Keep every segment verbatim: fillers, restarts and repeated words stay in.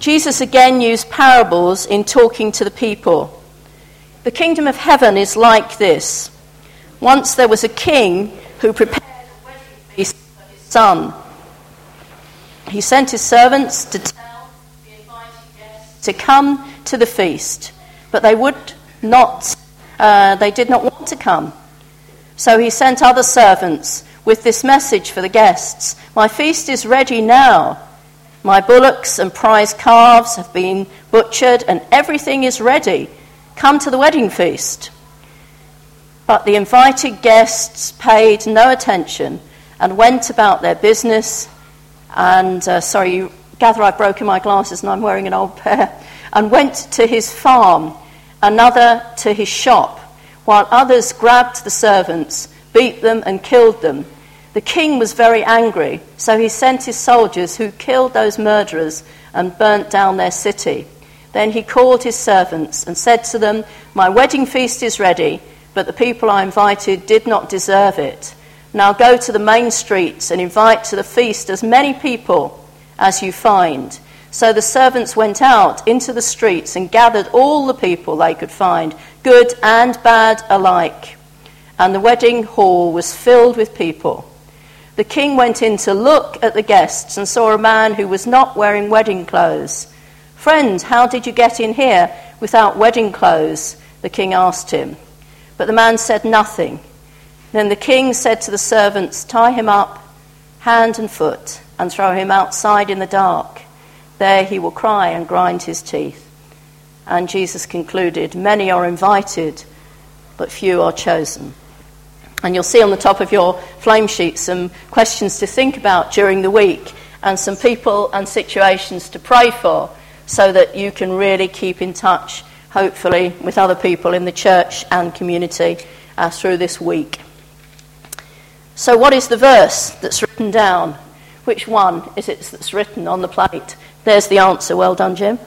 Jesus again used parables in talking to the people. The kingdom of heaven is like this. Once there was a king who prepared a wedding feast for his son. He sent his servants to tell the invited guests to come to the feast, but they would not, uh, they did not want to come. So he sent other servants with this message for the guests: "My feast is ready now. My bullocks and prize calves have been butchered and everything is ready. Come to the wedding feast." But the invited guests paid no attention and went about their business. And, uh, sorry, you gather I've broken my glasses and I'm wearing an old pair. And went to his farm, another to his shop, while others grabbed the servants, beat them and killed them. The king was very angry, so he sent his soldiers, who killed those murderers and burnt down their city. Then he called his servants and said to them, "My wedding feast is ready, but the people I invited did not deserve it. Now go to the main streets and invite to the feast as many people as you find." So the servants went out into the streets and gathered all the people they could find, good and bad alike. And the wedding hall was filled with people. The king went in to look at the guests and saw a man who was not wearing wedding clothes. "Friend, how did you get in here without wedding clothes?" the king asked him. But the man said nothing. Then the king said to the servants, "Tie him up, hand and foot, and throw him outside in the dark. There he will cry and grind his teeth." And Jesus concluded, "Many are invited, but few are chosen." And you'll see on the top of your flame sheet some questions to think about during the week and some people and situations to pray for, so that you can really keep in touch, hopefully, with other people in the church and community uh, through this week. So what is the verse that's written down? Which one is it that's written on the plate? There's the answer. Well done, Jim.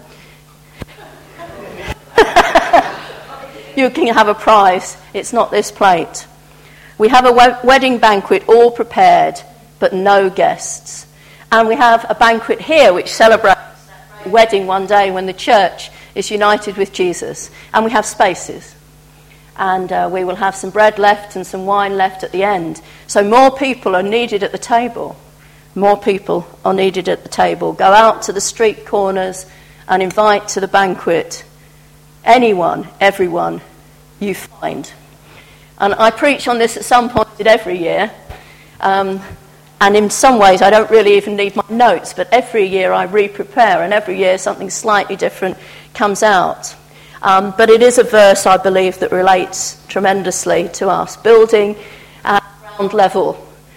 You can have a prize. It's not this plate. We have a we- wedding banquet all prepared, but no guests. And we have a banquet here which celebrates that wedding one day when the church is united with Jesus. And we have spaces. And uh, we will have some bread left and some wine left at the end. So more people are needed at the table. More people are needed at the table. Go out to the street corners and invite to the banquet anyone, everyone you find. And I preach on this at some point every year. Um, and in some ways I don't really even need my notes, but every year I re-prepare, and every year something slightly different comes out. Um, but it is a verse, I believe, that relates tremendously to us. Building at ground level.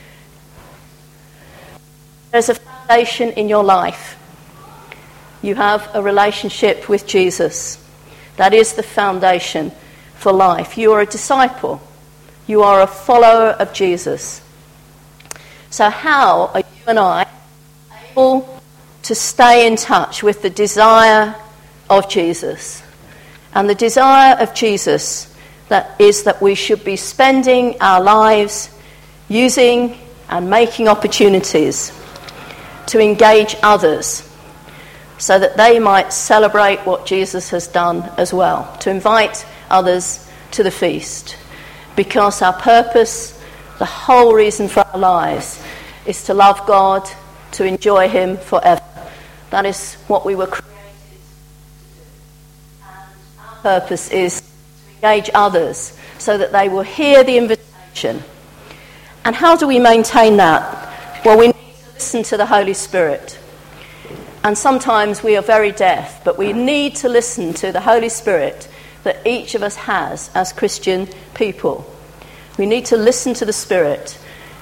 There's a foundation in your life. You have a relationship with Jesus. That is the foundation for life. You are a disciple. You are a follower of Jesus. So how are you and I able to stay in touch with the desire of Jesus? And the desire of Jesus that is that we should be spending our lives using and making opportunities to engage others so that they might celebrate what Jesus has done as well, to invite others to the feast. Because our purpose, the whole reason for our lives, is to love God, to enjoy him forever. That is what we were created to do. And our purpose is to engage others so that they will hear the invitation. And how do we maintain that? Well, we need to listen to the Holy Spirit. And sometimes we are very deaf, but we need to listen to the Holy Spirit that each of us has as Christian people. We need to listen to the Spirit.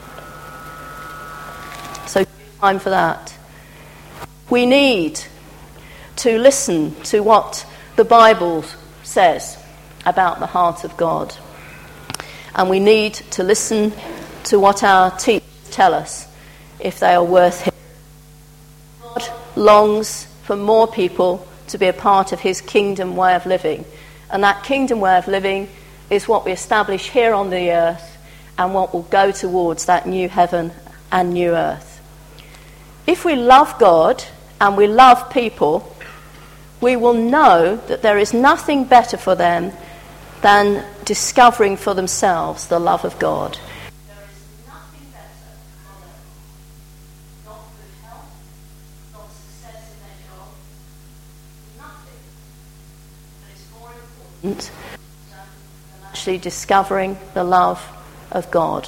So time for that. We need to listen to what the Bible says about the heart of God. And we need to listen to what our teachers tell us if they are worth hearing. God longs for more people to be a part of his kingdom way of living. And that kingdom way of living is what we establish here on the earth and what will go towards that new heaven and new earth. If we love God and we love people, we will know that there is nothing better for them than discovering for themselves the love of God. There is nothing better for them. Not good health, not success in their job, nothing that is more important than actually discovering the love of God.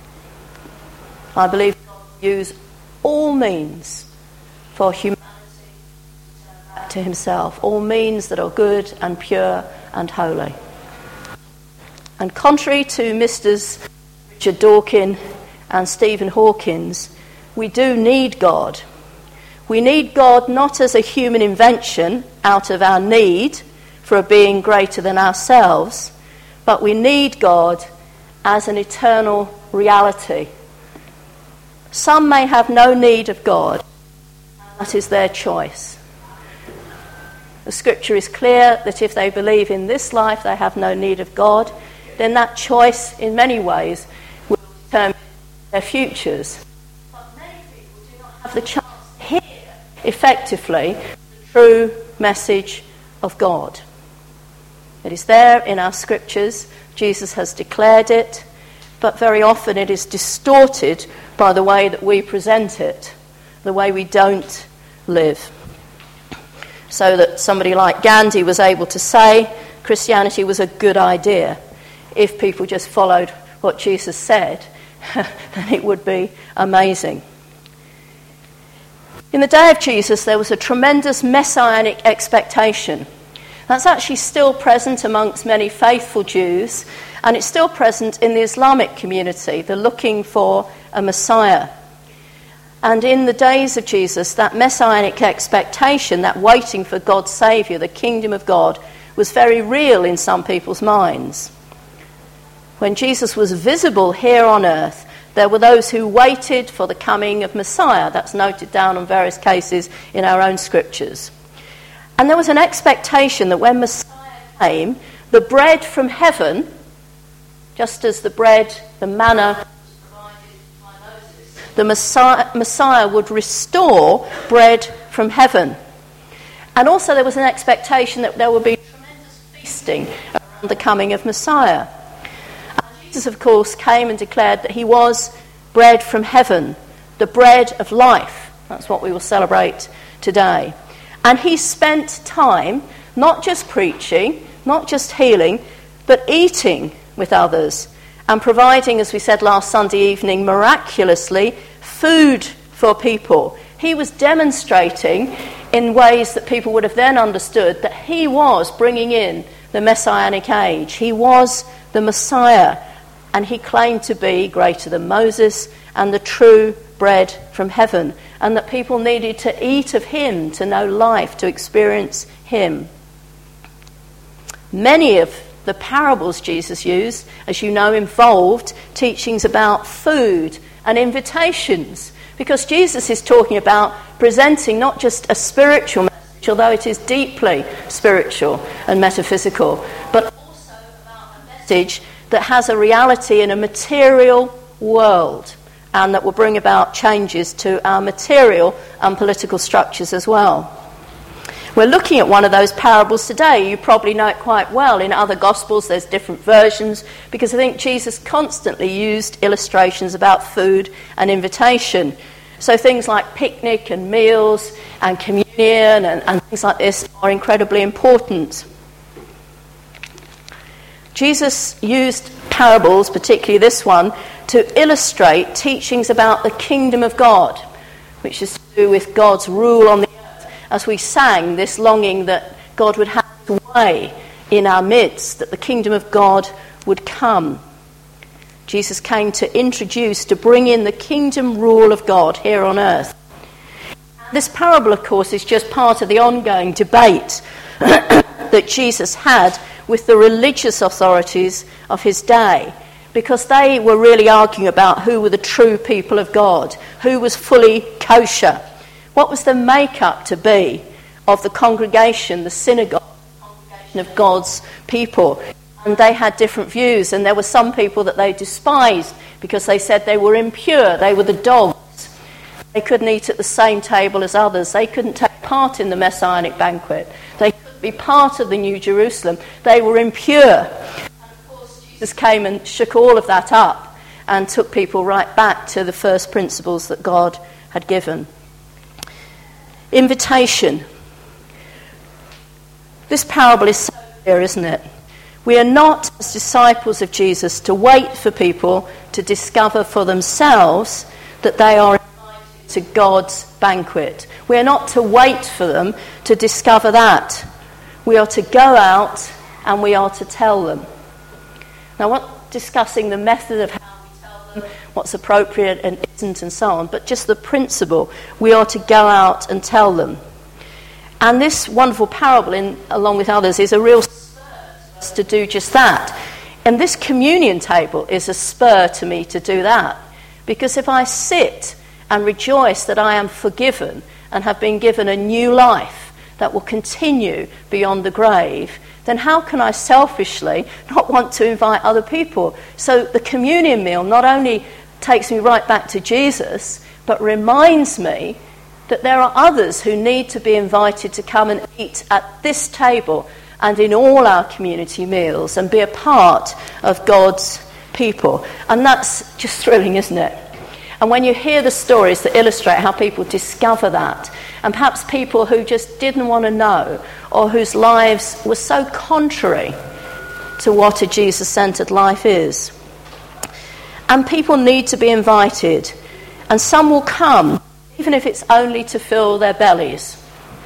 I believe God will use all means for humanity to turn back to himself, all means that are good and pure and holy. And contrary to Misters Richard Dawkins and Stephen Hawkins, we do need God. We need God not as a human invention out of our need for a being greater than ourselves, but we need God as an eternal reality. Some may have no need of God. That is their choice. The scripture is clear that if they believe in this life they have no need of God, then that choice in many ways will determine their futures. But many people do not have the chance to hear effectively the true message of God. It is there in our scriptures. Jesus has declared it, but very often it is distorted by the way that we present it, the way we don't live. So that somebody like Gandhi was able to say Christianity was a good idea. If people just followed what Jesus said, then it would be amazing. In the day of Jesus, there was a tremendous messianic expectation. That's actually still present amongst many faithful Jews, and it's still present in the Islamic community, the looking for a Messiah. And in the days of Jesus, that messianic expectation, that waiting for God's Saviour, the kingdom of God, was very real in some people's minds. When Jesus was visible here on earth, there were those who waited for the coming of Messiah. That's noted down on various cases in our own scriptures. And there was an expectation that when Messiah came, the bread from heaven, just as the bread, the manna, was provided by Moses, the Messiah, Messiah would restore bread from heaven. And also there was an expectation that there would be tremendous feasting around the coming of Messiah. Jesus, of course, came and declared that he was bread from heaven, the bread of life. That's what we will celebrate today. And he spent time not just preaching, not just healing, but eating with others and providing, as we said last Sunday evening, miraculously food for people. He was demonstrating in ways that people would have then understood that he was bringing in the Messianic age. He was the Messiah. And he claimed to be greater than Moses and the true bread from heaven, and that people needed to eat of him to know life, to experience him. Many of the parables Jesus used, as you know, involved teachings about food and invitations, because Jesus is talking about presenting not just a spiritual message, although it is deeply spiritual and metaphysical, but also about a message that has a reality in a material world and that will bring about changes to our material and political structures as well. We're looking at one of those parables today. You probably know it quite well. In other Gospels there's different versions, because I think Jesus constantly used illustrations about food and invitation. So things like picnic and meals and communion and, and things like this are incredibly important. Jesus used parables, particularly this one, to illustrate teachings about the kingdom of God, which is to do with God's rule on the earth. As we sang, this longing that God would have his way in our midst, that the kingdom of God would come. Jesus came to introduce, to bring in the kingdom rule of God here on earth. This parable, of course, is just part of the ongoing debate that Jesus had with the religious authorities of his day, because they were really arguing about who were the true people of God, who was fully kosher, what was the makeup to be of the congregation, the synagogue, the congregation of God's people. And they had different views, and there were some people that they despised because they said they were impure, they were the dogs. They couldn't eat at the same table as others. They couldn't take part in the Messianic banquet. They couldn't be part of the New Jerusalem. They were impure. And of course, Jesus came and shook all of that up and took people right back to the first principles that God had given. Invitation. This parable is so clear, isn't it? We are not, as disciples of Jesus, to wait for people to discover for themselves that they are invited to God's banquet. We are not to wait for them to discover that. We are to go out and we are to tell them. Now, we're not discussing the method of how we tell them, what's appropriate and isn't and so on, but just the principle. We are to go out and tell them. And this wonderful parable, in, along with others, is a real spur to us to do just that. And this communion table is a spur to me to do that. Because if I sit and rejoice that I am forgiven and have been given a new life that will continue beyond the grave, then how can I selfishly not want to invite other people? So the communion meal not only takes me right back to Jesus, but reminds me that there are others who need to be invited to come and eat at this table and in all our community meals and be a part of God's people. And that's just thrilling, isn't it? And when you hear the stories that illustrate how people discover that, and perhaps people who just didn't want to know, or whose lives were so contrary to what a Jesus-centered life is. And people need to be invited, and some will come, even if it's only to fill their bellies.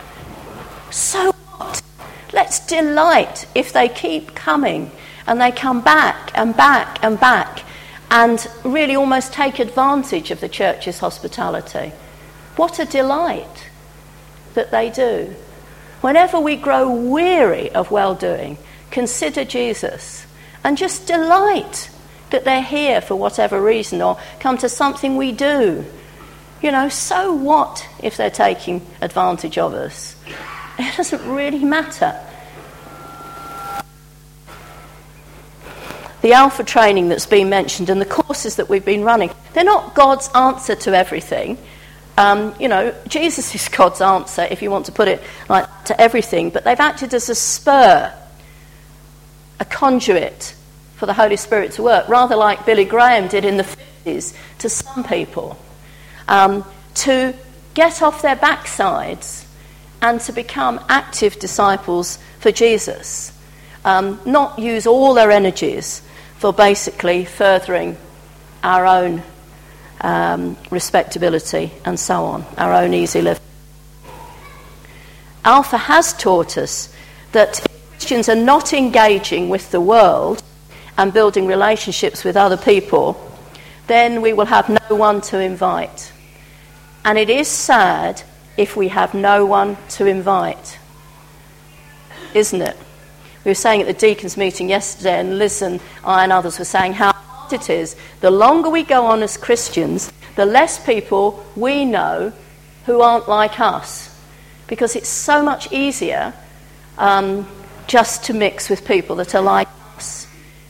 So what? Let's delight if they keep coming, and they come back and back and back, and really almost take advantage of the church's hospitality. What a delight that they do. Whenever we grow weary of well-doing, consider Jesus and just delight that they're here for whatever reason or come to something we do. You know, so what if they're taking advantage of us? It doesn't really matter. The Alpha training that's been mentioned and the courses that we've been running, they're not God's answer to everything. Um, you know, Jesus is God's answer, if you want to put it like that, to everything, but they've acted as a spur, a conduit for the Holy Spirit to work, rather like Billy Graham did in the fifties to some people, um, to get off their backsides and to become active disciples for Jesus, um, not use all their energies for basically furthering our own um, respectability and so on, our own easy living. Alpha has taught us that if Christians are not engaging with the world and building relationships with other people, then we will have no one to invite. And it is sad if we have no one to invite, isn't it? We were saying at the deacons' meeting yesterday, and Liz and I and others were saying how hard it is. The longer we go on as Christians, the less people we know who aren't like us. Because it's so much easier um, just to mix with people that are like us.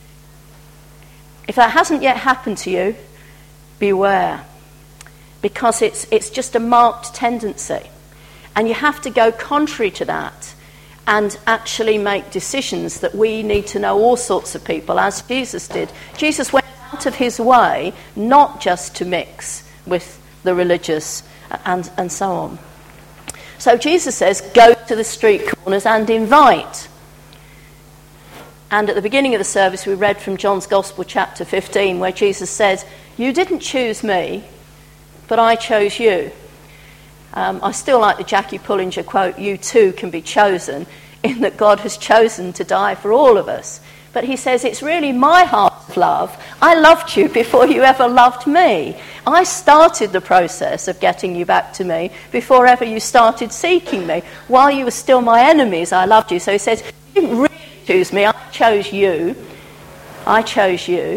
If that hasn't yet happened to you, beware. Because it's it's just a marked tendency. And you have to go contrary to that and actually make decisions that we need to know all sorts of people, as Jesus did. Jesus went out of his way not just to mix with the religious and, and so on. So Jesus says, go to the street corners and invite. And at the beginning of the service we read from John's Gospel chapter fifteen, where Jesus said, you didn't choose me, but I chose you. Um, I still like the Jackie Pullinger quote, you too can be chosen, in that God has chosen to die for all of us. But he says, it's really my heart of love. I loved you before you ever loved me. I started the process of getting you back to me before ever you started seeking me. While you were still my enemies, I loved you. So he says, you didn't really choose me, I chose you. I chose you.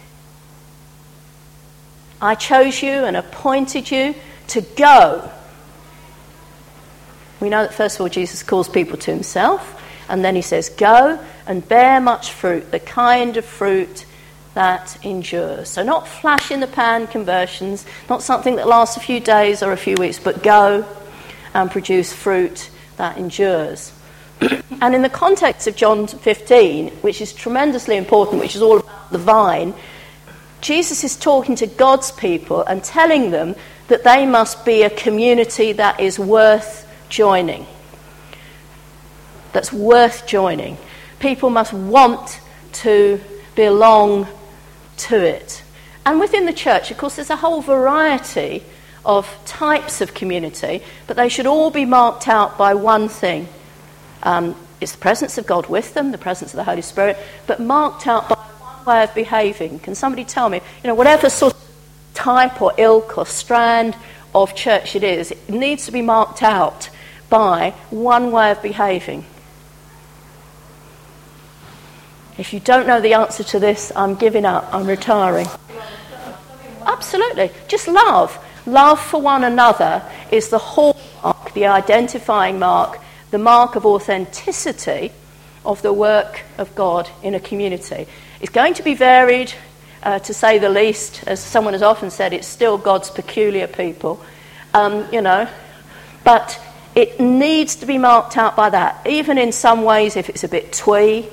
I chose you and appointed you to go. We know that first of all Jesus calls people to himself, and then he says, go and bear much fruit, the kind of fruit that endures. So not flash-in-the-pan conversions, not something that lasts a few days or a few weeks, but go and produce fruit that endures. And in the context of John fifteen, which is tremendously important, which is all about the vine, Jesus is talking to God's people and telling them that they must be a community that is worth joining. That's worth joining. People must want to belong to it. And within the church, of course, there's a whole variety of types of community, but they should all be marked out by one thing. Um, it's the presence of God with them, the presence of the Holy Spirit, but marked out by one way of behaving. Can somebody tell me, you know, whatever sort of type or ilk or strand of church it is, it needs to be marked out by one way of behaving. If you don't know the answer to this, I'm giving up, I'm retiring. Absolutely. Just love. Love for one another is the hallmark, the identifying mark, the mark of authenticity of the work of God in a community. It's going to be varied, uh, to say the least. As someone has often said, it's still God's peculiar people, um, you know. But it needs to be marked out by that. Even in some ways, if it's a bit twee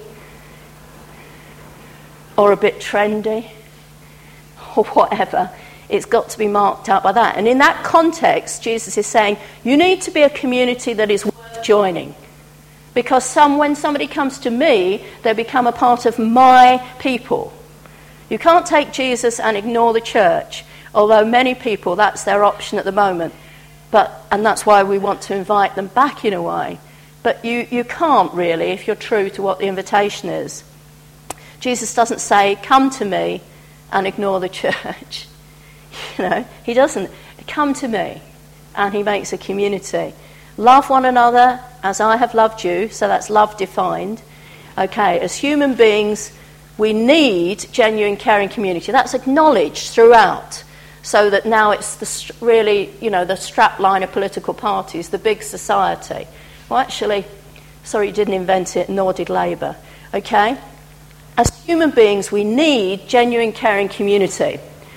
or a bit trendy or whatever, it's got to be marked out by that. And in that context, Jesus is saying, you need to be a community that is worth joining. Because some, when somebody comes to me, they become a part of my people. You can't take Jesus and ignore the church, although many people, that's their option at the moment. But and that's why we want to invite them back in a way. But you, you can't really, if you're true to what the invitation is. Jesus doesn't say, come to me and ignore the church. You know, he doesn't. Come to me, and he makes a community. Love one another as I have loved you, so that's love defined. Okay, as human beings, we need genuine caring community. That's acknowledged throughout, so that now it's the really, you know, the strap line of political parties, the big society. Well, actually, sorry, you didn't invent it, nor did Labour. Okay? As human beings, we need genuine caring community.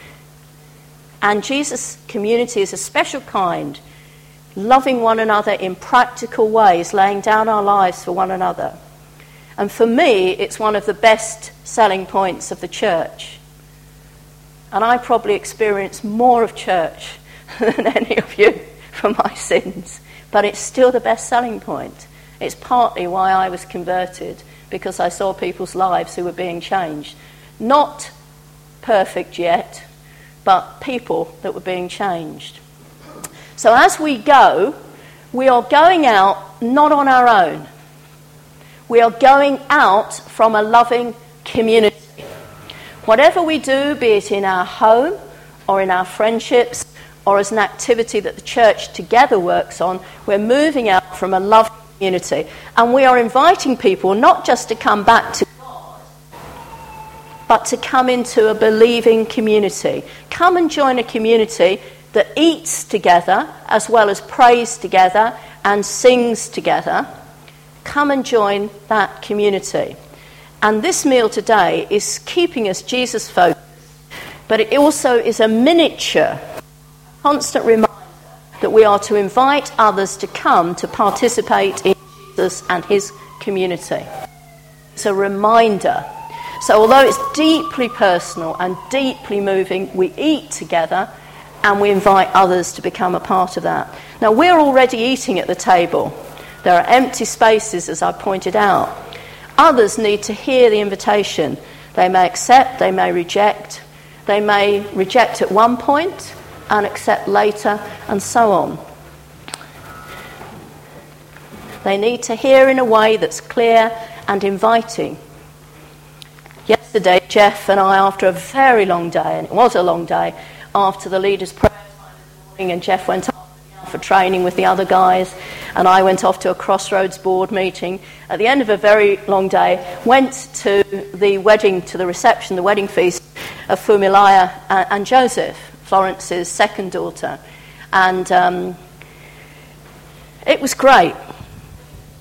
And Jesus' community is a special kind, loving one another in practical ways, laying down our lives for one another. And for me, it's one of the best selling points of the church. And I probably experience more of church than any of you for my sins. But it's still the best selling point. It's partly why I was converted, because I saw people's lives who were being changed. Not perfect yet, but people that were being changed. So as we go, we are going out not on our own. We are going out from a loving community. Whatever we do, be it in our home or in our friendships or as an activity that the church together works on, we're moving out from a loving community. And we are inviting people not just to come back to God, but to come into a believing community. Come and join a community that eats together as well as prays together and sings together. Come and join that community. And this meal today is keeping us Jesus focused, but it also is a miniature, constant reminder that we are to invite others to come to participate in Jesus and his community. It's a reminder. So although it's deeply personal and deeply moving, we eat together and we invite others to become a part of that. Now, we're already eating at the table. There are empty spaces, as I pointed out. Others need to hear the invitation. They may accept, they may reject. They may reject at one point and accept later, and so on. They need to hear in a way that's clear and inviting. Yesterday, Jeff and I, after a very long day, and it was a long day, after the leaders' prayer time in the morning, and Jeff went off for training with the other guys, and I went off to a Crossroads board meeting. At the end of a very long day, went to the wedding, to the reception, the wedding feast of Fumilaia and, and Joseph, Florence's second daughter. And um, it was great.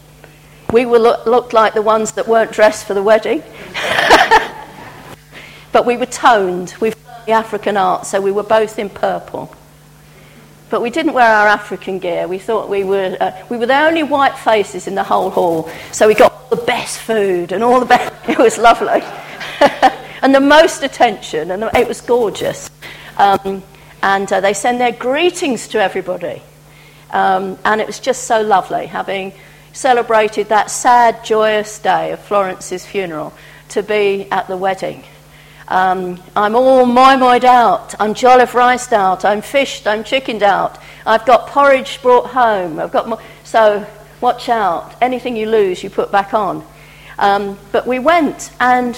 We were look, looked like the ones that weren't dressed for the wedding. but we were toned. We've learned the African art, so we were both in purple. But we didn't wear our African gear. We thought we were uh, we were the only white faces in the whole hall. So we got all the best food and all the best. It was lovely, and the most attention, and it was gorgeous. Um, and uh, they send their greetings to everybody, um, and it was just so lovely having celebrated that sad, joyous day of Florence's funeral to be at the wedding. Um, I'm all moi-moi'd out, I'm jollife-riced out, I'm fished, I'm chickened out, I've got porridge brought home, I've got mo- so watch out, anything you lose you put back on. Um, but we went, and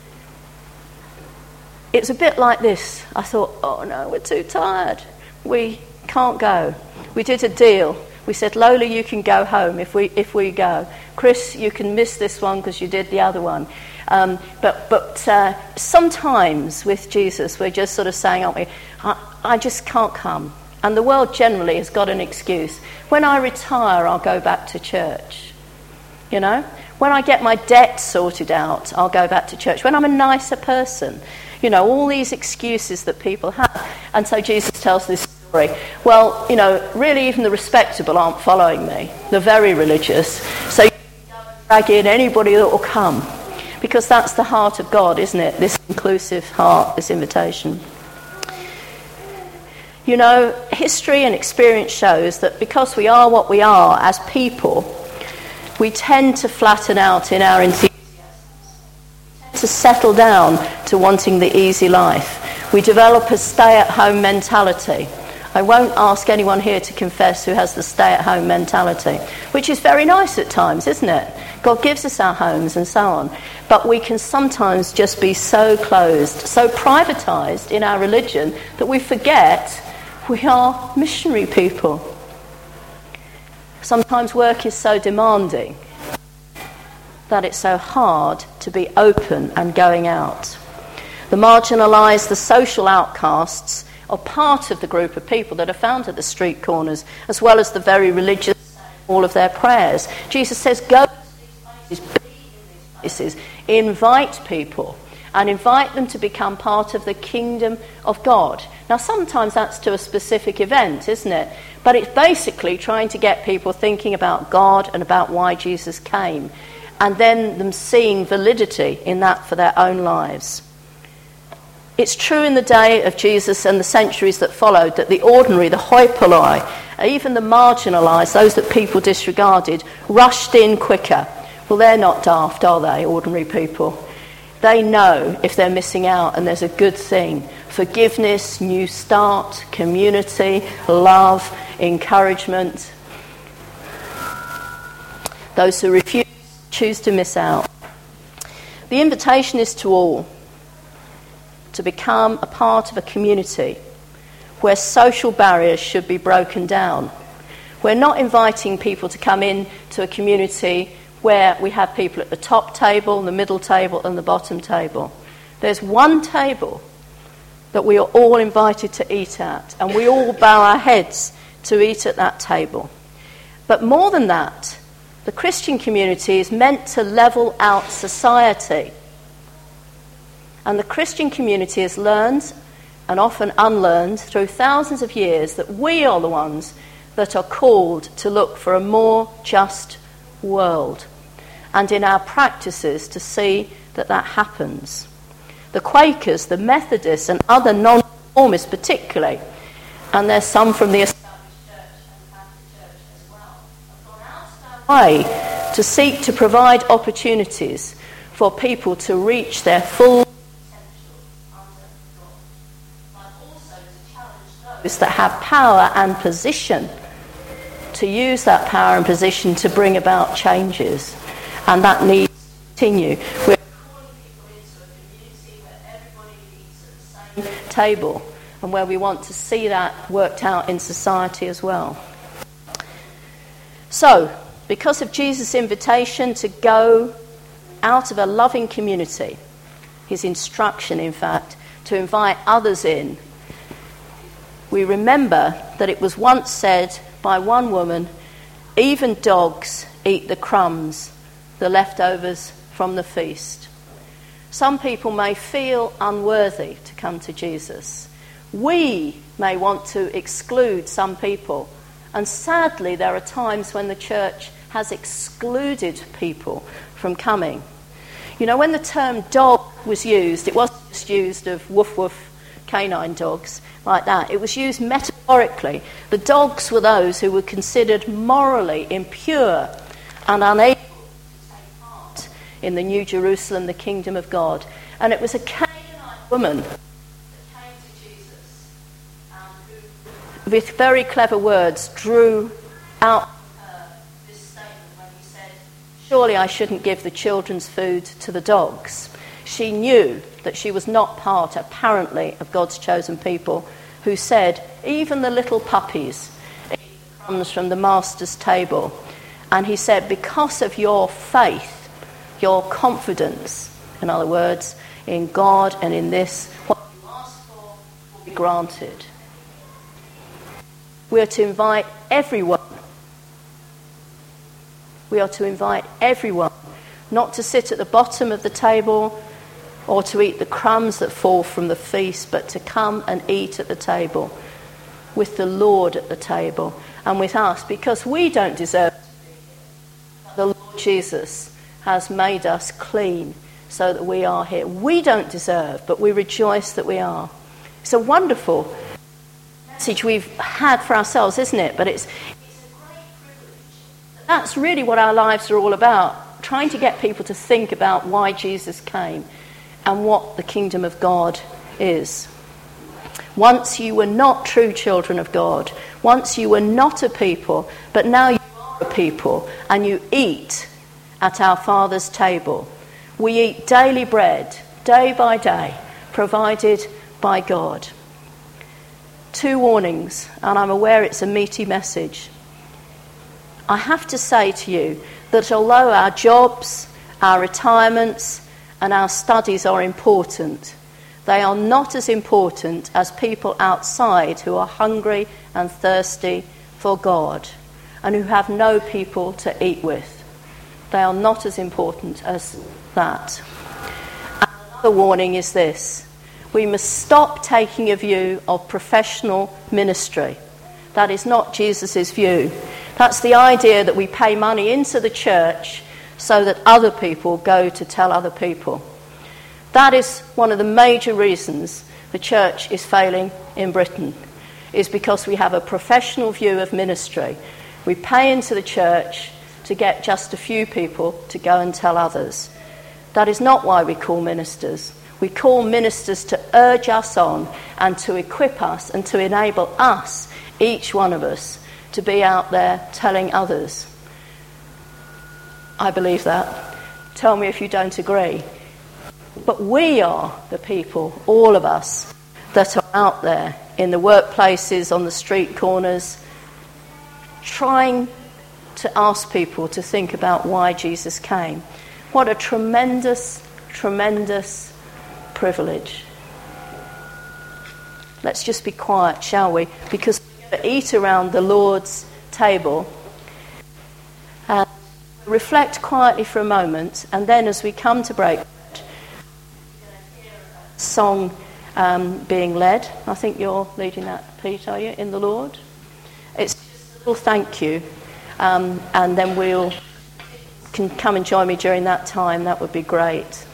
it was a bit like this. I thought, oh no, we're too tired, we can't go. We did a deal. We said, Lola, you can go home if we if we go. Chris, you can miss this one because you did the other one. Um, but but uh, sometimes with Jesus, we're just sort of saying, aren't we, I, I just can't come. And the world generally has got an excuse. When I retire, I'll go back to church. You know? When I get my debt sorted out, I'll go back to church. When I'm a nicer person. You know, all these excuses that people have. And so Jesus tells this story. Well, you know, really even the respectable aren't following me. The very religious. So you can drag in anybody that will come. Because that's the heart of God, isn't it? This inclusive heart, this invitation. You know, history and experience shows that because we are what we are as people, we tend to flatten out in our enthusiasm. We tend to settle down to wanting the easy life. We develop a stay-at-home mentality. I won't ask anyone here to confess who has the stay-at-home mentality, which is very nice at times, isn't it? God gives us our homes and so on. But we can sometimes just be so closed, so privatised in our religion that we forget we are missionary people. Sometimes work is so demanding that it's so hard to be open and going out. The marginalised, the social outcasts are part of the group of people that are found at the street corners, as well as the very religious, all of their prayers. Jesus says, go to these places, be in these places, invite people, and invite them to become part of the kingdom of God. Now, sometimes that's to a specific event, isn't it? But it's basically trying to get people thinking about God and about why Jesus came, and then them seeing validity in that for their own lives. It's true in the day of Jesus and the centuries that followed that the ordinary, the hoi polloi, even the marginalised, those that people disregarded, rushed in quicker. Well, they're not daft, are they, ordinary people? They know if they're missing out and there's a good thing. Forgiveness, new start, community, love, encouragement. Those who refuse choose to miss out. The invitation is to all to become a part of a community where social barriers should be broken down. We're not inviting people to come in to a community where we have people at the top table, the middle table and the bottom table. There's one table that we are all invited to eat at, and we all bow our heads to eat at that table. But more than that, the Christian community is meant to level out society. And the Christian community has learned, and often unlearned, through thousands of years, that we are the ones that are called to look for a more just world. And in our practices to see that that happens. The Quakers, the Methodists, and other non-conformists particularly, and there's some from the established church and Catholic church as well, have gone out of their way to seek to provide opportunities for people to reach their full that have power and position to use that power and position to bring about changes, and that needs to continue. We're calling people into a community where everybody eats at the same table and where we want to see that worked out in society as well. So, because of Jesus' invitation to go out of a loving community, his instruction in fact, to invite others in, we remember that it was once said by one woman, even dogs eat the crumbs, the leftovers from the feast. Some people may feel unworthy to come to Jesus. We may want to exclude some people. And sadly, there are times when the church has excluded people from coming. You know, when the term dog was used, it wasn't just used of woof woof canine dogs like that. It was used metaphorically. The dogs were those who were considered morally impure and unable to take part in the New Jerusalem, the kingdom of God. And it was a Canaanite woman that came to Jesus, um, who, with very clever words, drew out uh, this statement when he said, "Surely I shouldn't give the children's food to the dogs." She knew that she was not part, apparently, of God's chosen people, who said, even the little puppies eat the crumbs from the master's table. And he said, because of your faith, your confidence, in other words, in God and in this, what you ask for will be granted. We are to invite everyone. We are to invite everyone, not to sit at the bottom of the table or to eat the crumbs that fall from the feast, but to come and eat at the table with the Lord at the table and with us, because we don't deserve to be here. The Lord Jesus has made us clean so that we are here. We don't deserve, but we rejoice that we are. It's a wonderful message we've had for ourselves, isn't it? But it's, it's a great privilege. That's really what our lives are all about, trying to get people to think about why Jesus came and what the kingdom of God is. Once you were not true children of God. Once you were not a people, but now you are a people, and you eat at our Father's table. We eat daily bread, day by day, provided by God. Two warnings, and I'm aware it's a meaty message. I have to say to you that although our jobs, our retirements, and our studies are important, they are not as important as people outside who are hungry and thirsty for God and who have no people to eat with. They are not as important as that. And another warning is this: we must stop taking a view of professional ministry. That is not Jesus' view. That's the idea that we pay money into the church so that other people go to tell other people. That is one of the major reasons the church is failing in Britain, is because we have a professional view of ministry. We pay into the church to get just a few people to go and tell others. That is not why we call ministers. We call ministers to urge us on and to equip us and to enable us, each one of us, to be out there telling others. I believe that. Tell me if you don't agree. But we are the people, all of us, that are out there in the workplaces, on the street corners, trying to ask people to think about why Jesus came. What a tremendous, tremendous privilege. Let's just be quiet, shall we? Because we're going to eat around the Lord's table and reflect quietly for a moment, and then as we come to break, song um, being led. I think you're leading that, Pete, are you, in the Lord? It's just a little thank you, um, and then we'll can come and join me during that time. That would be great.